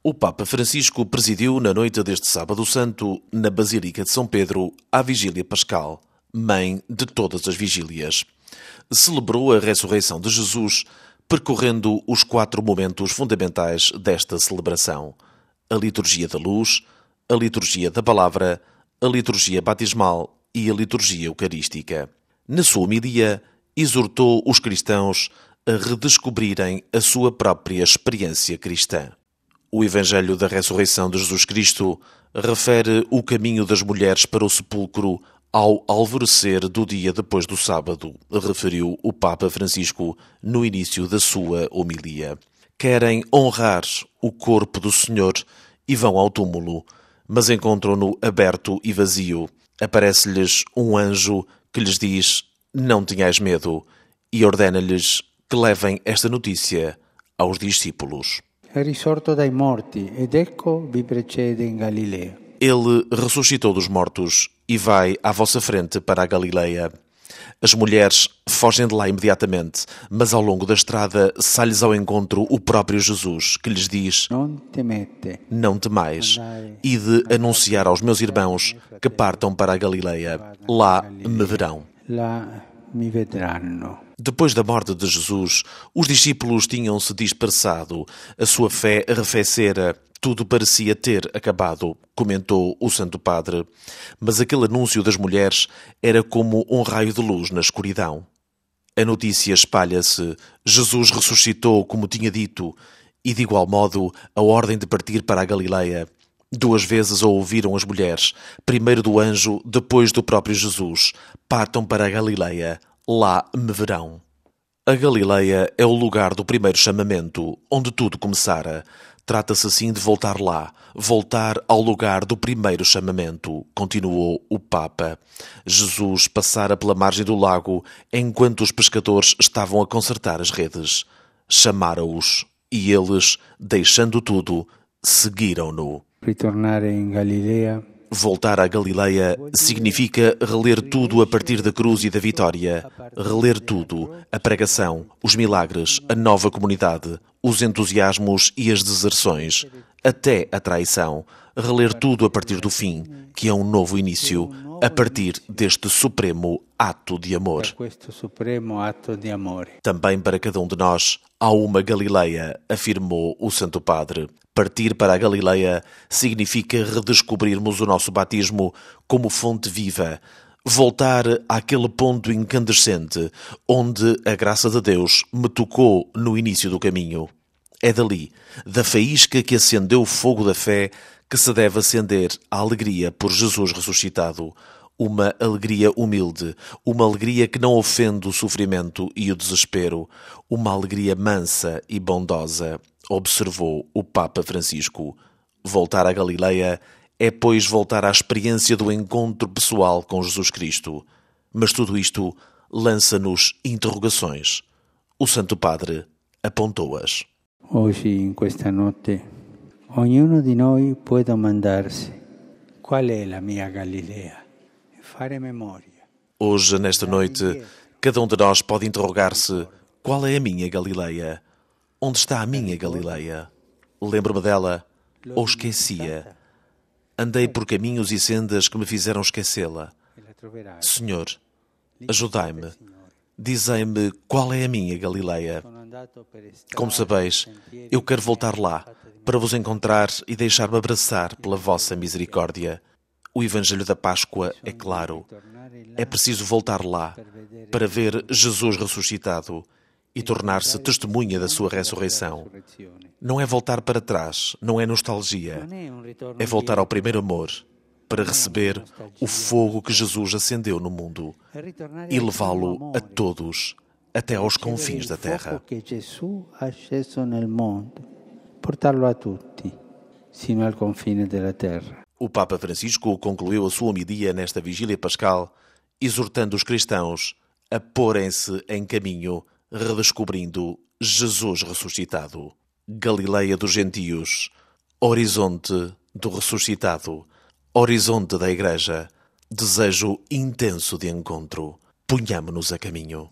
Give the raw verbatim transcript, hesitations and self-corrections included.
O Papa Francisco presidiu na noite deste Sábado Santo, na Basílica de São Pedro, a Vigília Pascal, mãe de todas as vigílias. Celebrou a ressurreição de Jesus, percorrendo os quatro momentos fundamentais desta celebração: a liturgia da luz, a liturgia da palavra, a liturgia batismal e a liturgia eucarística. Na sua homilia, exortou os cristãos a redescobrirem a sua própria experiência cristã. O Evangelho da Ressurreição de Jesus Cristo refere o caminho das mulheres para o sepulcro ao alvorecer do dia depois do sábado, referiu o Papa Francisco no início da sua homilia. Querem honrar o corpo do Senhor e vão ao túmulo, mas encontram-no aberto e vazio. Aparece-lhes um anjo que lhes diz: "Não tenhais medo", e ordena-lhes que levem esta notícia aos discípulos. È risorto dai morti ed ecco vi precede in Galilea. Ele ressuscitou dos mortos e vai à vossa frente para a Galileia. As mulheres fogem de lá imediatamente, mas ao longo da estrada sai-lhes ao encontro o próprio Jesus, que lhes diz: Non temete. "Não temais, e de anunciar aos meus irmãos que partam para a Galileia. Lá me verão." Là mi vedranno. Depois da morte de Jesus, os discípulos tinham-se dispersado, a sua fé arrefecera, tudo parecia ter acabado, comentou o Santo Padre. Mas aquele anúncio das mulheres era como um raio de luz na escuridão. A notícia espalha-se: Jesus ressuscitou como tinha dito, e de igual modo a ordem de partir para a Galileia. Duas vezes a ouviram as mulheres, primeiro do anjo, depois do próprio Jesus: "Partam para a Galileia, lá me verão." A Galileia é o lugar do primeiro chamamento, onde tudo começara. Trata-se assim de voltar lá, voltar ao lugar do primeiro chamamento, continuou o Papa. Jesus passara pela margem do lago enquanto os pescadores estavam a consertar as redes. Chamaram-os e eles, deixando tudo, seguiram-no. Ritornare in Galilea. Voltar à Galileia significa reler tudo a partir da cruz e da vitória. Reler tudo: a pregação, os milagres, a nova comunidade, os entusiasmos e as deserções, até a traição. Reler tudo a partir do fim, que é um novo início, a partir deste supremo ato de amor. Também para cada um de nós há uma Galileia, afirmou o Santo Padre. Partir para a Galileia significa redescobrirmos o nosso batismo como fonte viva, voltar àquele ponto incandescente onde a graça de Deus me tocou no início do caminho. É dali, da faísca que acendeu o fogo da fé, que se deve acender a alegria por Jesus ressuscitado. Uma alegria humilde, uma alegria que não ofende o sofrimento e o desespero, uma alegria mansa e bondosa, observou o Papa Francisco. Voltar à Galileia é, pois, voltar à experiência do encontro pessoal com Jesus Cristo. Mas tudo isto lança-nos interrogações. O Santo Padre apontou-as. Hoje, in questa notte, ognuno di noi può domandarsi: qual è la mia Galilea? Fare memoria. Hoje, nesta noite, cada um de nós pode interrogar-se: qual é a minha Galileia? Onde está a minha Galileia? Lembro-me dela ou esquecia? Andei por caminhos e sendas que me fizeram esquecê-la. Senhor, ajudai-me. Dizei-me qual é a minha Galileia. Como sabeis, eu quero voltar lá, para vos encontrar e deixar-me abraçar pela vossa misericórdia. O Evangelho da Páscoa é claro. É preciso voltar lá, para ver Jesus ressuscitado e tornar-se testemunha da sua ressurreição. Não é voltar para trás, não é nostalgia. É voltar ao primeiro amor, para receber o fogo que Jesus acendeu no mundo e levá-lo a todos, até aos confins da terra. Portarlo a tutti, sino al confine della terra. O Papa Francisco concluiu a sua homilia nesta Vigília Pascal, exortando os cristãos a porem-se em caminho, redescobrindo Jesus ressuscitado. Galileia dos gentios, horizonte do ressuscitado, horizonte da Igreja, desejo intenso de encontro. Ponhamo-nos a caminho.